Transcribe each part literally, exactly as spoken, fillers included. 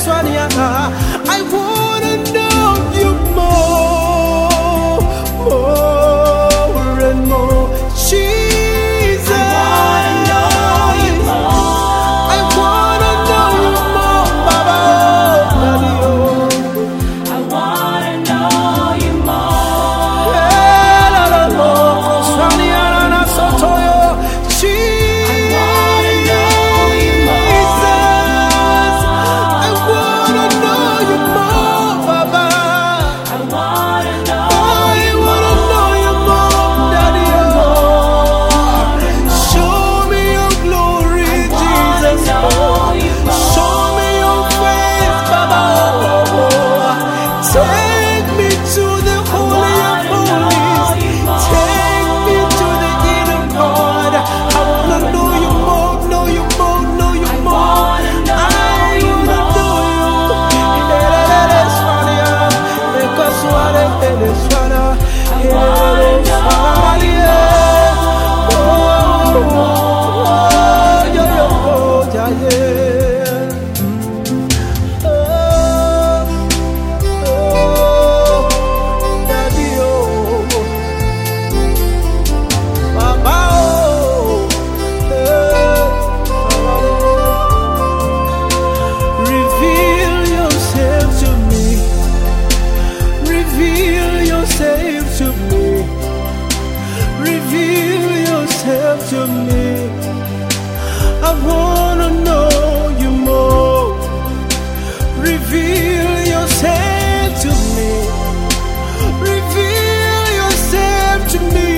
I wanna know you more, more and more, Jesus. I wanna know you more. I wanna know you more, Baba. I wanna know you more. Hey, la, la, la, to me. I wanna know you more. Reveal yourself to me. Reveal yourself to me.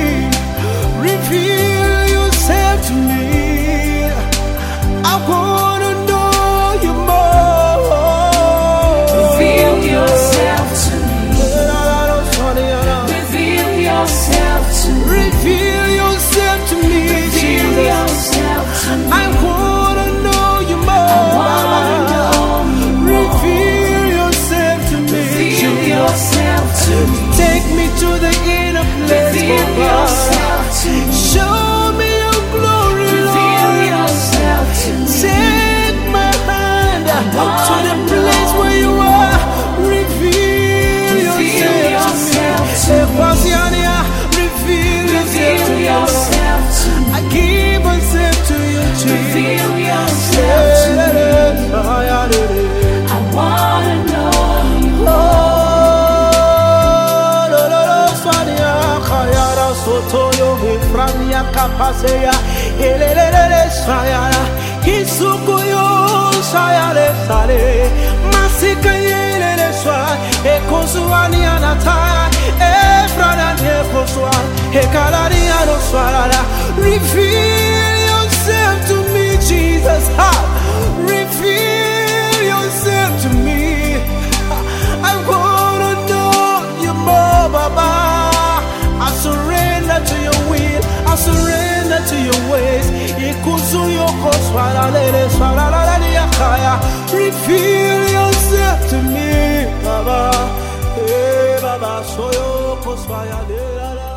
Reveal yourself to me. I wanna know you more. Reveal yourself to me. Reveal yourself to me. Reveal yourself to me. I wanna know you more. Reveal yourself to me. Reveal yourself to me. Take me to the inner place. Reveal yourself to me. Show me your glory, Reveal Lord. yourself to me. Take my hand to the place where you are. Reveal yourself to me. Reveal yourself to me. I give myself to you, Jesus. Reveal yourself to me. I wanna know you more. Sotoyo Frania Capasea, Elele Sayara, Hisukuyo Sayare Sale, Masika Yele Swa, Ecosuaniana Taya, Efrana Necoswa, Ekalariano Swara. Reveal yourself to me, Jesus. Ha! Reveal yourself to me. I wanna know you more, Baba. I surrender to your will. I surrender to your ways. Reveal yourself to me, Baba. Hey, Baba, so you